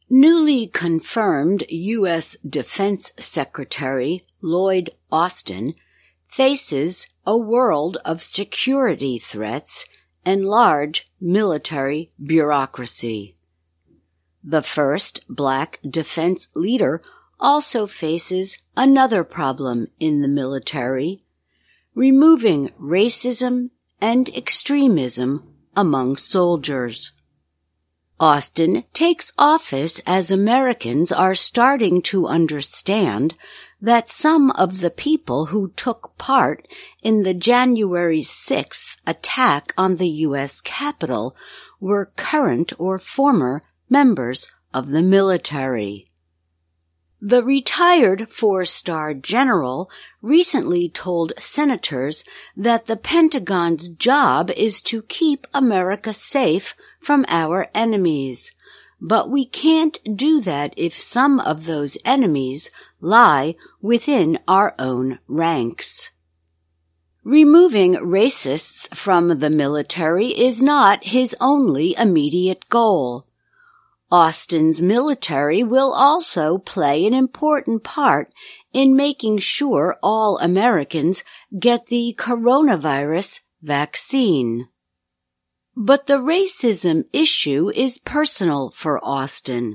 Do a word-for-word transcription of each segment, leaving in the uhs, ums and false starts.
Newly confirmed U S Defense Secretary Lloyd Austin faces a world of security threats and large military bureaucracy. The first black defense leader also faces another problem in the military, removing racism and extremism among soldiers. Austin takes office as Americans are starting to understand that some of the people who took part in the January sixth attack on the U S Capitol were current or former members of the military. The retired four-star general recently told senators that the Pentagon's job is to keep America safe from our enemies, but we can't do that if some of those enemies lie within our own ranks. Removing racists from the military is not his only immediate goal. Austin's military will also play an important part in making sure all Americans get the coronavirus vaccine. But the racism issue is personal for Austin.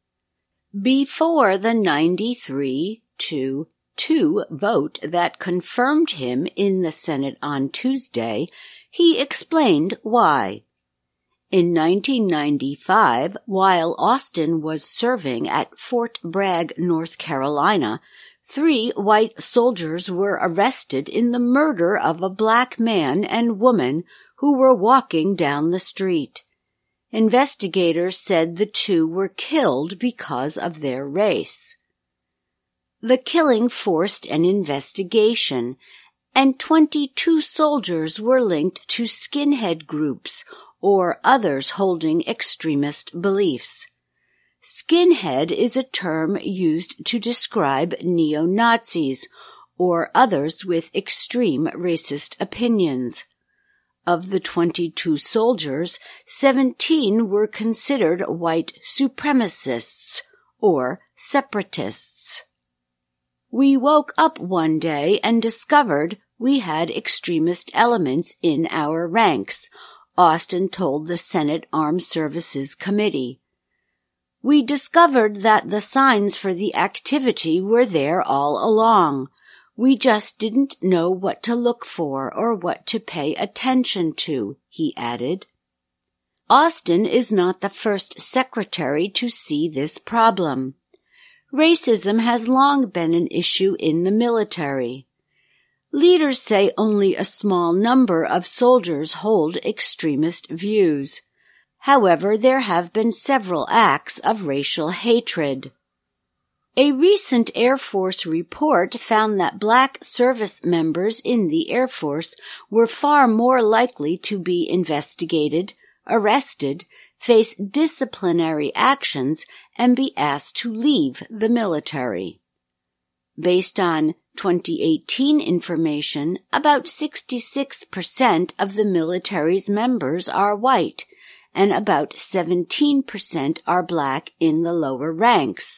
Before the ninety-three to two vote that confirmed him in the Senate on Tuesday, he explained why. In nineteen ninety-five, while Austin was serving at Fort Bragg, North Carolina, three white soldiers were arrested in the murder of a black man and woman who were walking down the street. Investigators said the two were killed because of their race. The killing forced an investigation, and twenty-two soldiers were linked to skinhead groups or others holding extremist beliefs. Skinhead is a term used to describe neo-Nazis or others with extreme racist opinions. Of the twenty-two soldiers, seventeen were considered white supremacists or separatists. We woke up one day and discovered we had extremist elements in our ranks, Austin told the Senate Armed Services Committee. We discovered that the signs for the activity were there all along. We just didn't know what to look for or what to pay attention to, he added. Austin is not the first secretary to see this problem. Racism has long been an issue in the military. Leaders say only a small number of soldiers hold extremist views. However, there have been several acts of racial hatred. A recent Air Force report found that black service members in the Air Force were far more likely to be investigated, arrested, face disciplinary actions, and be asked to leave the military. Based on twenty eighteen information, about sixty-six percent of the military's members are white, and about seventeen percent are black in the lower ranks.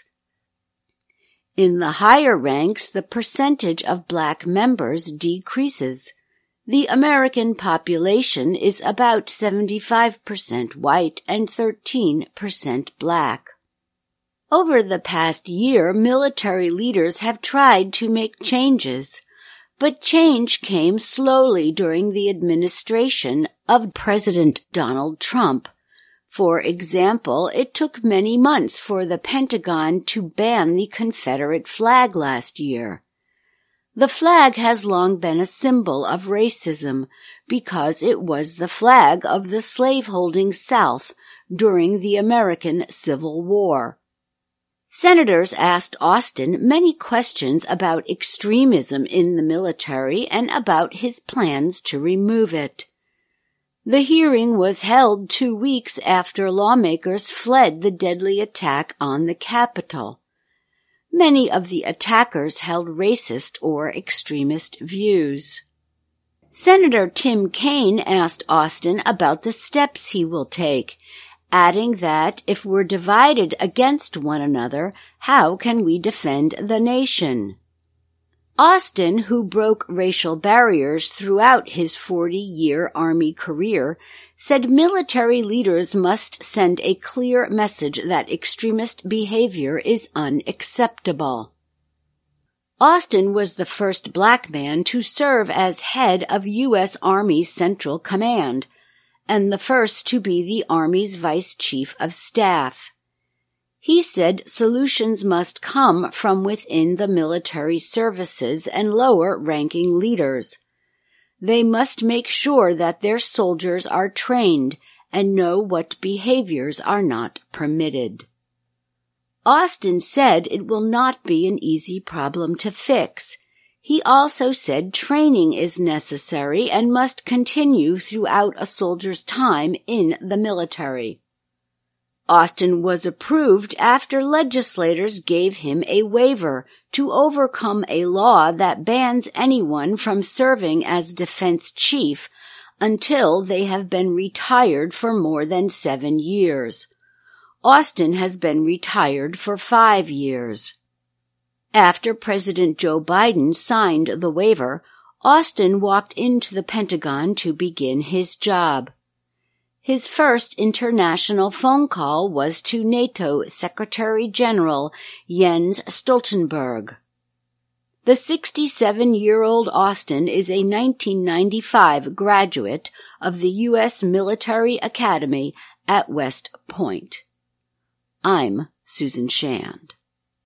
In the higher ranks, the percentage of black members decreases. The American population is about seventy-five percent white and thirteen percent black. Over the past year, military leaders have tried to make changes, but change came slowly during the administration of President Donald Trump. For example, it took many months for the Pentagon to ban the Confederate flag last year. The flag has long been a symbol of racism because it was the flag of the slaveholding South during the American Civil War. Senators asked Austin many questions about extremism in the military and about his plans to remove it. The hearing was held two weeks after lawmakers fled the deadly attack on the Capitol. Many of the attackers held racist or extremist views. Senator Tim Kaine asked Austin about the steps he will take, adding that if we're divided against one another, how can we defend the nation? Austin, who broke racial barriers throughout his forty-year Army career, said military leaders must send a clear message that extremist behavior is unacceptable. Austin was the first black man to serve as head of U S Army Central Command, and the first to be the Army's Vice Chief of Staff. He said solutions must come from within the military services and lower-ranking leaders. They must make sure that their soldiers are trained and know what behaviors are not permitted. Austin said it will not be an easy problem to fix. He also said training is necessary and must continue throughout a soldier's time in the military. Austin was approved after legislators gave him a waiver to overcome a law that bans anyone from serving as defense chief until they have been retired for more than seven years. Austin has been retired for five years. After President Joe Biden signed the waiver, Austin walked into the Pentagon to begin his job. His first international phone call was to NATO Secretary General Jens Stoltenberg. The sixty-seven-year-old Austin is a nineteen ninety-five graduate of the U S Military Academy at West Point. I'm Susan Shand.